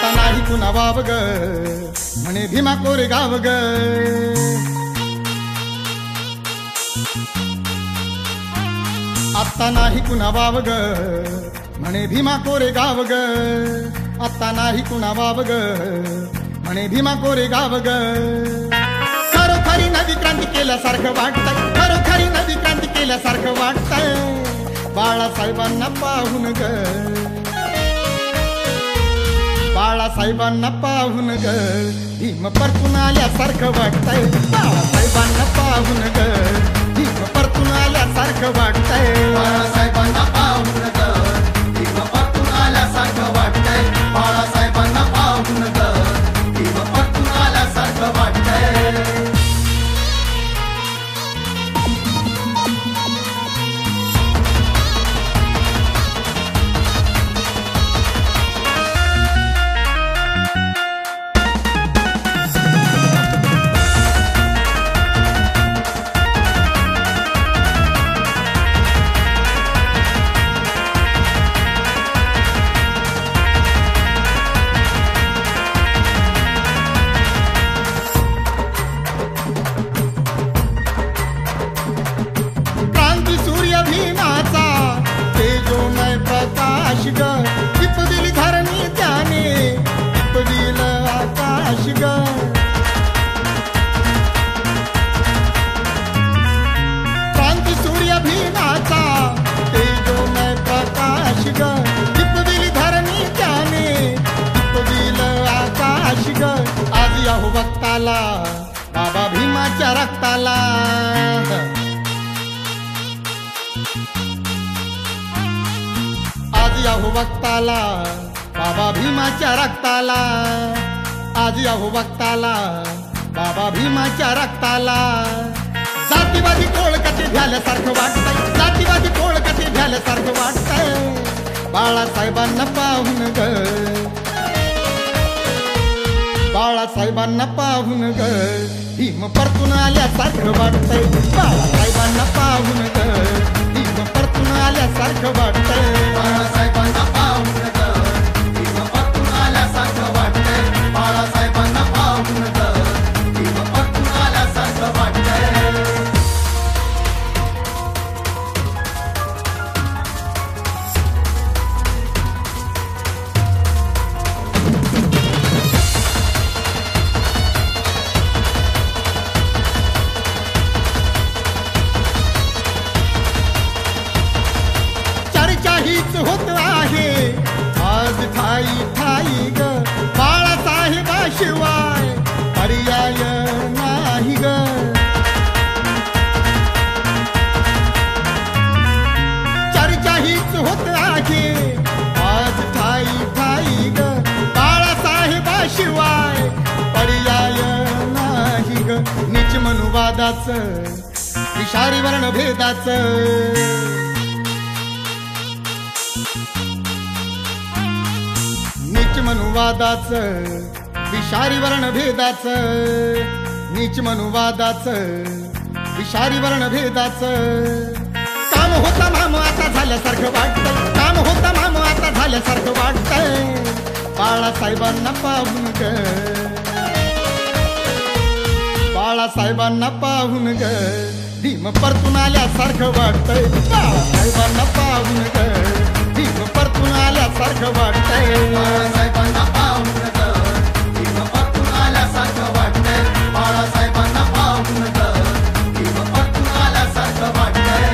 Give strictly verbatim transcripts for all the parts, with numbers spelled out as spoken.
आता नाही कुणा वाव ग म्हणे भीमा कोरेगाव ग. आता नाही कुणा वाव ग म्हणे भीमा कोरेगाव ग. आता नाही कुणा वाव ग म्हणे भीमा कोरेगाव ग. खरोखरी नदी क्रांती केल्यासारखं वाटतंय, खरोखरी नदी क्रांती केल्यासारखं वाटतंय बाळासाहेबांना पाहून ग. बाळासाहेबांना पाहून ग भीम परतून आल्यासारखं वाटतंय. बाळासाहेबांना पाहून ग भीम परतून आल्यासारखं वाटतंय. बाळासाहेबांना पाहून ग भीम परतून आल्यासारखं वाटतंय. बाळासाहेबांना पाहून ग भीम परतून आल्यासारखं वाटतंय. टिप दिली धरणी त्याने टिप दिलं आकाश ग. क्रांती सूर्य भीमाचा तेजोमय प्रकाश ग. टिप दिली धरणी त्याने टिप दिलं आकाश ग. आज याहू भक्ताला बाबा भीमाच्या रक्ताला. आज याहू भक्ताला बाबा भीमाच्या रक्ताला. आज याहू भक्ताला बाबा भीमाच्या रक्ताला. जातीवादी कोळकती झाल्यासारखं वाटतंय, जातीवादी कोळकती झाल्यासारखं वाटतंय बाळासाहेबांना पाहून ग. बाळासाहेबांना पाहून ग भीम परतून आल्यासारखं वाटतंय. बाळासाहेबांना पाहून ग भीम परतून आल्यासारखं वाटतंय. बाळासाहेबांना पाहून ग भीम परतून आल्यासारखं वाटतंय. बाळासाहेबांना पाहून ग भीम परतून आल्यासारखं वाटतंय. हीच होत आहे आज ठाई ठाई ग. बाळासाहेबाशिवाय पर्याय नाही ग. चर्चा हीच होत आहे आज ठाई ठाई ग. बाळासाहेबाशिवाय पर्याय नाही ग. नीच मनुवादाचं विषारी वर्णभेदाचं. नीच मनुवादाचं विषारी वर्णभेदाचं. नीच मनुवादाचं विषारी वर्णभेदाचं. काम होता माम आता झाल्यासारखं वाटतंय, काम होता माम आता झाल्यासारखं वाटतंय बाळासाहेबांना पाहून ग. बाळासाहेबांना पाहून ग भीम परतून आल्यासारखं वाटतंय. बाळासाहेबांना पाहून ग भीम परतून आल्यासारखं वाटतंय. बाळासाहेबांना पाहून ग भीम परतून आल्यासारखं वाटतंय. बाळासाहेबांना पाहून ग भीम परतून आल्यासारखं वाटतंय.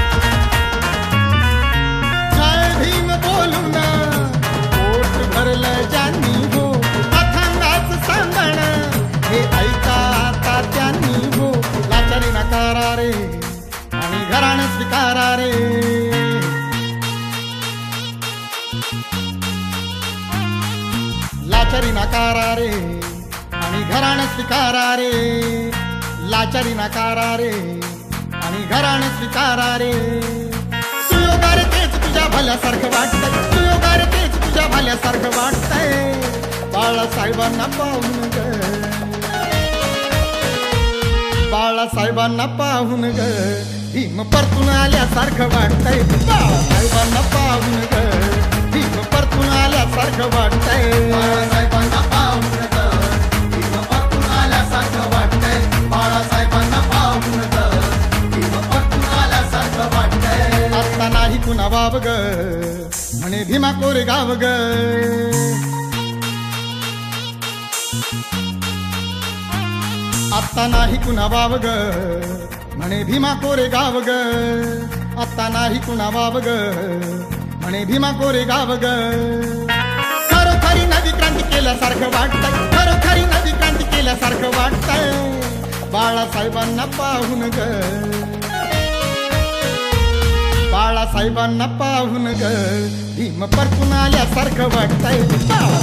भरलं लाचारी नाकारा रे आणि घराणं स्वीकारा रे, लाचारी नाकारा रे आणि घराणं स्वीकारा रे. सुयोगा रे तेच तुझ्या भल्यासारखं वाटतंय, सुयोगा रे तेच तुझ्या भल्यासारखं वाटतंय. बाळासाहेबांना पाहून ग, बाळासाहेबांना पाहून ग भीम परतून आल्यासारखं वाटतंय. बाळासाहेबांना पाहून ग भीम परतून आल्यासारखं वाटतंय. बाळासाहेबांना पाहून ग भीम परतून आल्यासारखं वाटतंय. बाळासाहेबांना पाहून ग भीम परतून आल्यासारखं वाटतंय. आता नाही कुणा वाव ग म्हणे भीमा कोरेगाव ग, आता नाही कुणा वाव ग म्हणे भीमा कोरेगाव ग, आता नाही कुणा वाव ग म्हणे भीमा कोरेगाव ग. खरोखरी नवी क्रांती केल्यासारखं वाटतंय, खरोखरी नवी क्रांती केल्यासारखं वाटतंय. बाळासाहेबांना पाहून ग, बाळासाहेबांना पाहून ग भीम परतून आल्यासारखं वाटतंय.